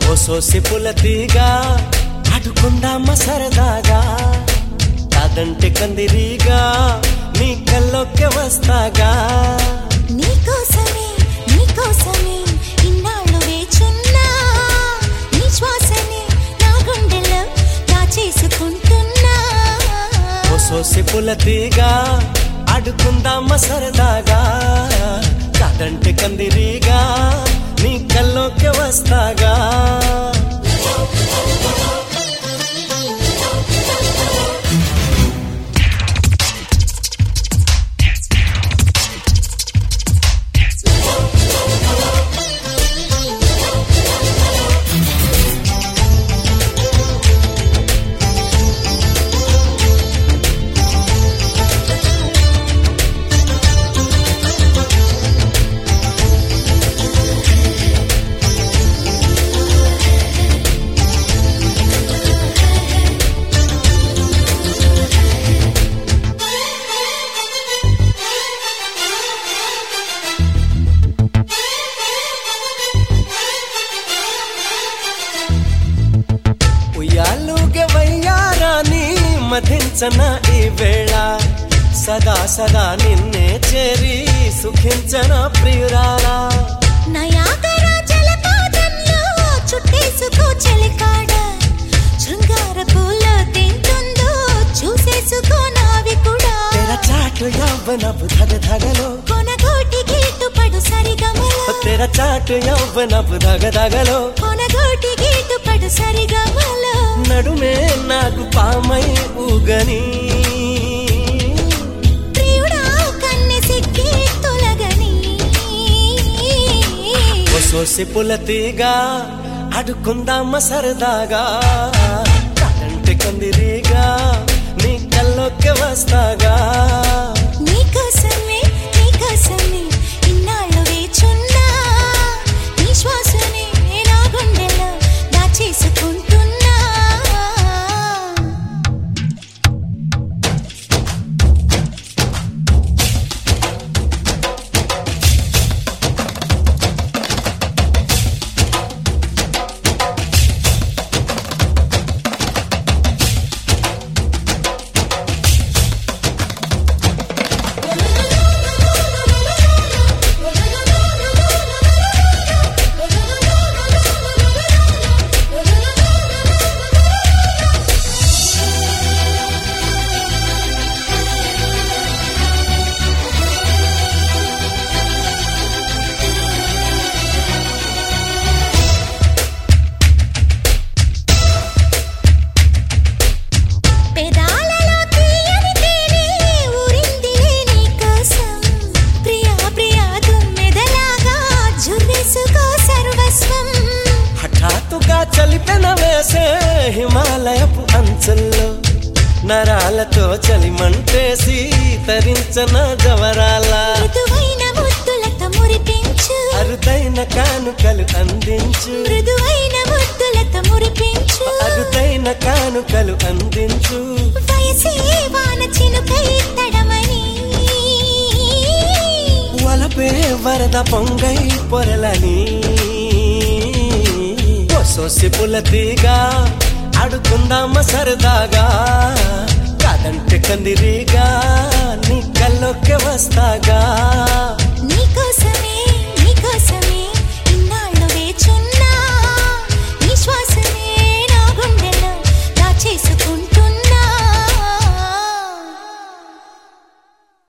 ఓసోసి పులతీగా ఆడుకుందామా సరదాగా కాదంటే కందిరీగా నీ కల్లోకే వస్తాగా నీకోసమే ఇన్నాళ్ళు వేచున్నా నీ శ్వాసనే నా గుండెలో దాచేసుకుంటున్నా ఓసోసి పులతీగా ఆడుకుందామా సరదాగా కాదంటే కందిరీగా నీ కల్లోకే వస్తాగా ఉయ్యాలుగే వయ్యారాని మధించన ఈ వేళ సదా సదా నిన్నే చేరి సుఖించన ప్రియురాలా నయాగరా జలపాతంలో చుట్టేసుకో చెలికాడ శృంగార పూలో తింటుందో చూసేసుకో నావి కూడా తెర చాటు యవ్వనపు ధగధగలో కొనగోటి గీటు పడు సరిగమలో తెర చాటు యవ్వనపు ధగధగలో కొనగోటి గీటు పడు సరిగమలో నడుమే నాకు పామై ఊగని ప్రియుడా కన్నె సిక్కి తొలగని ఓసోసి పులతీగా ఆడుకుందామా సరదాగా కాదంటే కందిరీగా నీ కల్లోకి వస్తాగా నీకోసమే ఇన్నాళ్ళు వేచున్నా నీ శ్వాసనే నా గుండెలో దాచేసుకుంటున్నా పెదాలలో తీయని తేనె ఊరిందిలే నీకోసం ప్రియా ప్రియా తుమ్మెదలాగా జుర్రేసుకో సర్వస్వం హఠాత్తుగా చలిపెన వేసే హిమాలయపు అంచుల్లో నరాలతో చలిమంటేసి తరించన జవరాల మృదువైన ముద్దులతో మురిపించు అరుదైన కానుకలు అందించు మృదువైన ముద్దులతో మురిపించు అరుదైన కానుకలు అందించు వయసే వాన చినుకై తడమని వలపే వరద పొంగై పొరలని ఓసోసి పులతీగా ఆడుకుందామా సరదాగా కాదంటే కందిరీగా నీ కల్లోకి వస్తాగా